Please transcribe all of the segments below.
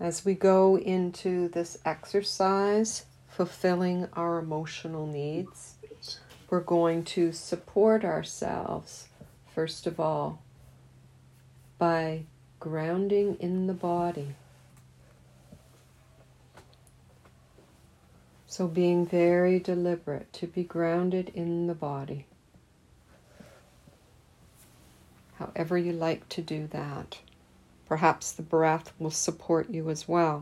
As we go into this exercise, fulfilling our emotional needs, we're going to support ourselves, first of all, by grounding in the body. So being very deliberate to be grounded in the body. However you like to do that. Perhaps the breath will support you as well.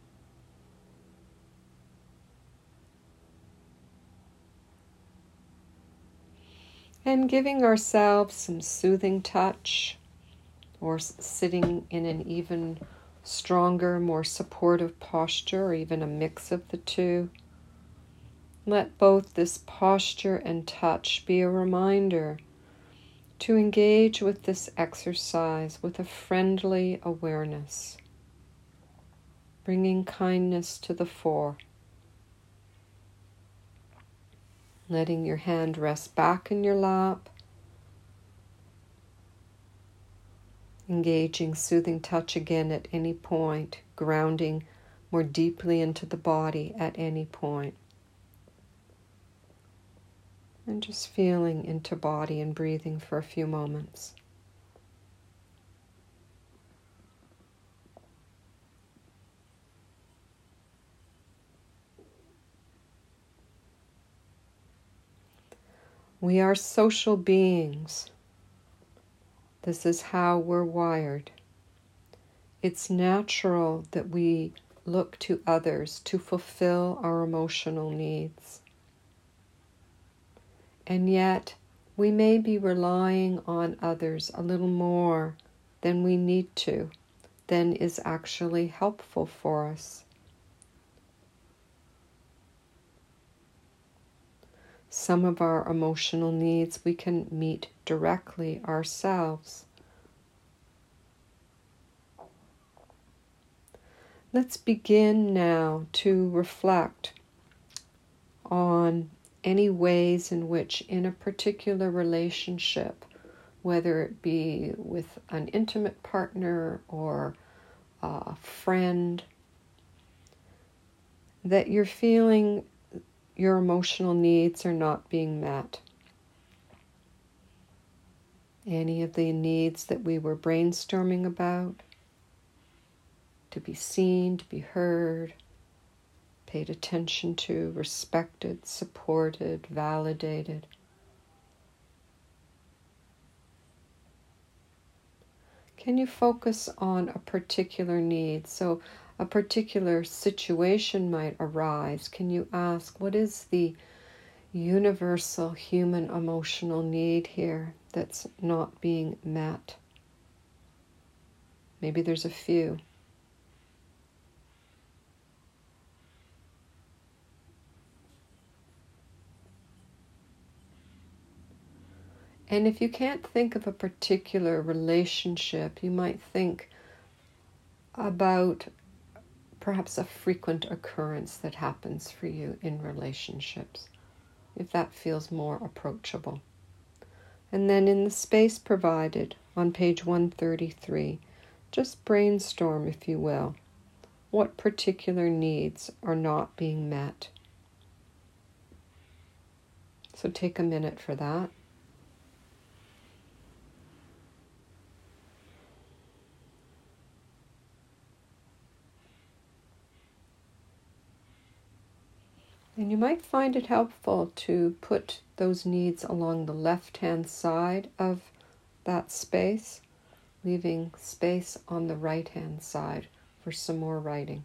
And giving ourselves some soothing touch, or sitting in an even stronger, more supportive posture, or even a mix of the two. Let both this posture and touch be a reminder to engage with this exercise with a friendly awareness, bringing kindness to the fore. Letting your hand rest back in your lap, engaging soothing touch again at any point, grounding more deeply into the body at any point. And just feeling into body and breathing for a few moments. We are social beings. This is how we're wired. It's natural that we look to others to fulfill our emotional needs. And yet, we may be relying on others a little more than we need to, than is actually helpful for us. Some of our emotional needs we can meet directly ourselves. Let's begin now to reflect on any ways in which in a particular relationship, whether it be with an intimate partner or a friend, that you're feeling your emotional needs are not being met. Any of the needs that we were brainstorming about, to be seen, to be heard, paid attention to, respected, supported, validated. Can you focus on a particular need? So a particular situation might arise. Can you ask, what is the universal human emotional need here that's not being met? Maybe there's a few. And if you can't think of a particular relationship, you might think about perhaps a frequent occurrence that happens for you in relationships, if that feels more approachable. And then in the space provided on page 133, just brainstorm, if you will, what particular needs are not being met. So take a minute for that. And you might find it helpful to put those needs along the left-hand side of that space, leaving space on the right-hand side for some more writing.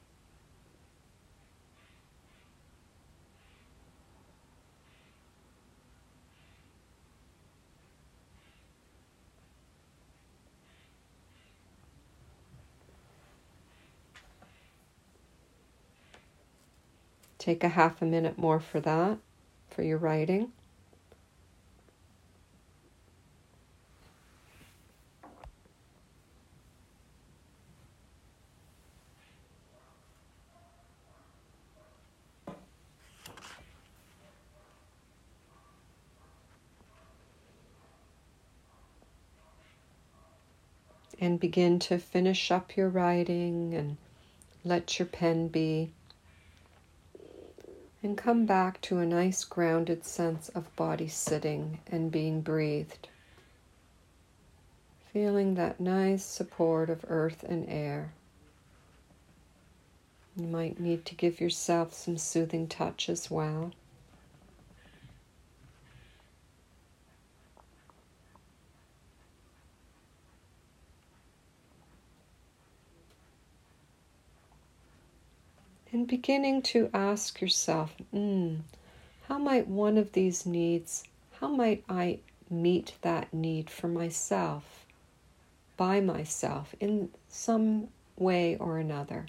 Take a half a minute more for that, for your writing. And begin to finish up your writing and let your pen be, and come back to a nice grounded sense of body sitting and being breathed. Feeling that nice support of earth and air. You might need to give yourself some soothing touch as well. And beginning to ask yourself, how might one of these needs, how might I meet that need for myself, by myself, in some way or another?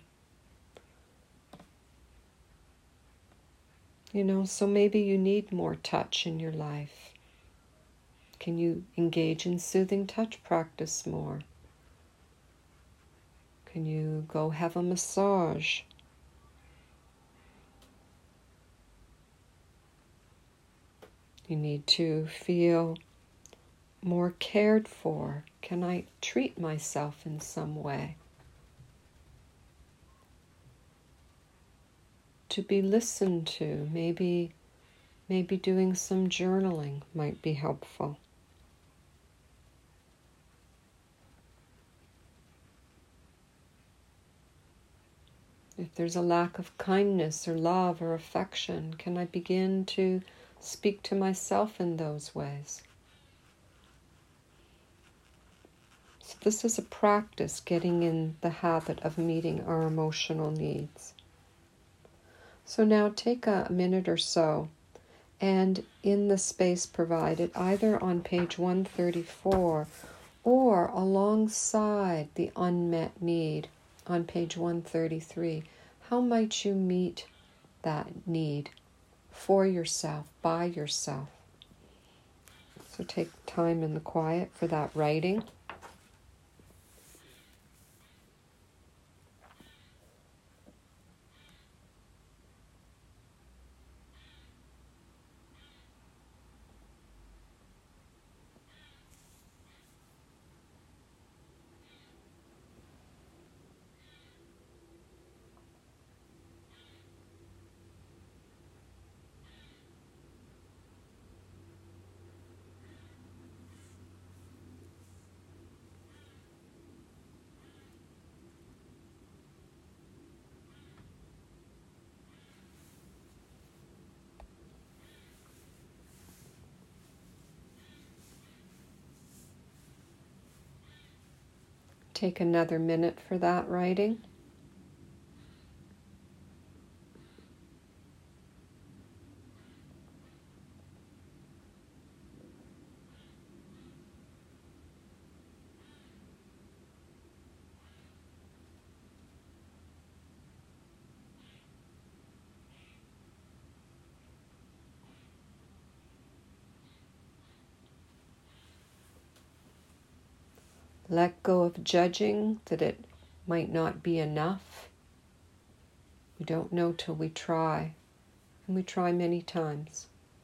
So maybe you need more touch in your life. Can you engage in soothing touch practice more? Can you go have a massage? You need to feel more cared for. Can I treat myself in some way? To be listened to, maybe doing some journaling might be helpful. If there's a lack of kindness or love or affection, can I begin to speak to myself in those ways? So this is a practice, getting in the habit of meeting our emotional needs. So now take a minute or so, and in the space provided, either on page 134 or alongside the unmet need on page 133, how might you meet that need for yourself, by yourself? So take time in the quiet for that writing. Take another minute for that writing. Let go of judging that it might not be enough. We don't know till we try, and we try many times.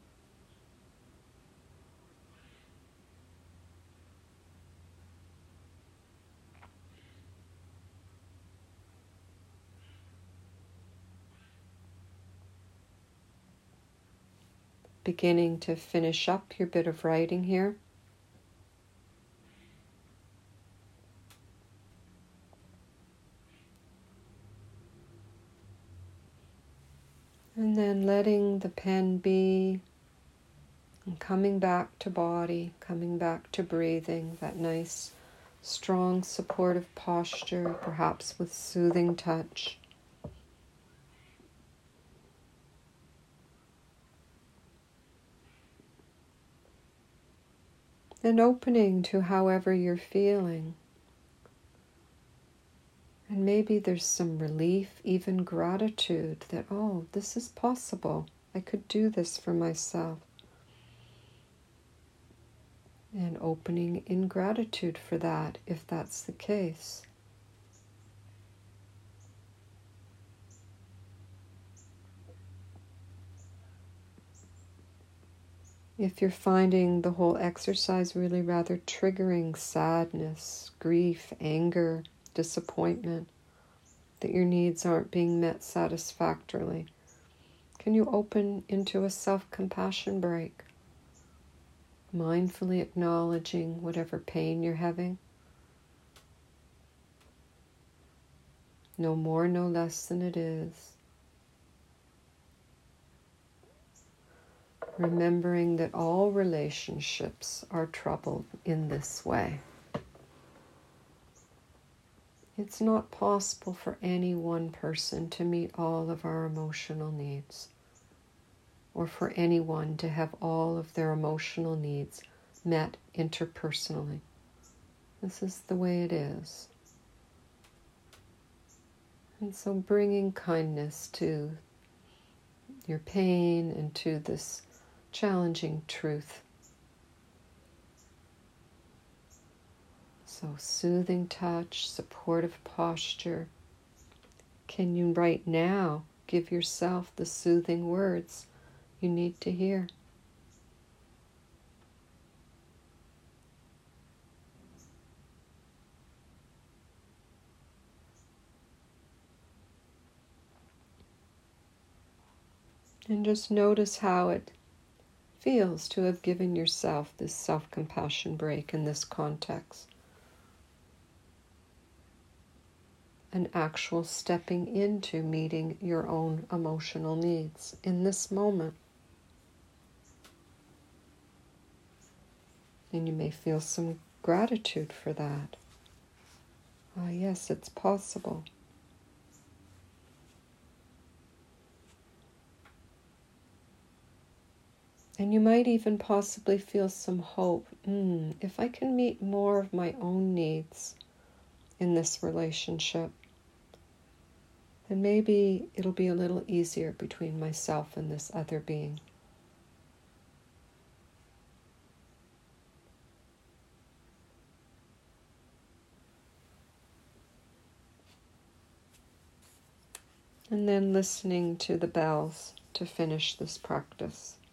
Beginning to finish up your bit of writing here. And then letting the pen be, and coming back to body, coming back to breathing, that nice, strong, supportive posture, perhaps with soothing touch. And opening to however you're feeling. And maybe there's some relief, even gratitude that, oh, this is possible. I could do this for myself. And opening in gratitude for that, if that's the case. If you're finding the whole exercise really rather triggering sadness, grief, anger, disappointment, that your needs aren't being met satisfactorily, can you open into a self-compassion break, mindfully acknowledging whatever pain you're having? No more, no less than it is. Remembering that all relationships are troubled in this way. It's not possible for any one person to meet all of our emotional needs, or for anyone to have all of their emotional needs met interpersonally. This is the way it is. And so bringing kindness to your pain and to this challenging truth. So soothing touch, supportive posture. Can you right now give yourself the soothing words you need to hear? And just notice how it feels to have given yourself this self-compassion break in this context. An actual stepping into meeting your own emotional needs in this moment. And you may feel some gratitude for that. Ah, yes, it's possible. And you might even possibly feel some hope. If I can meet more of my own needs in this relationship, then maybe it'll be a little easier between myself and this other being. And then listening to the bells to finish this practice.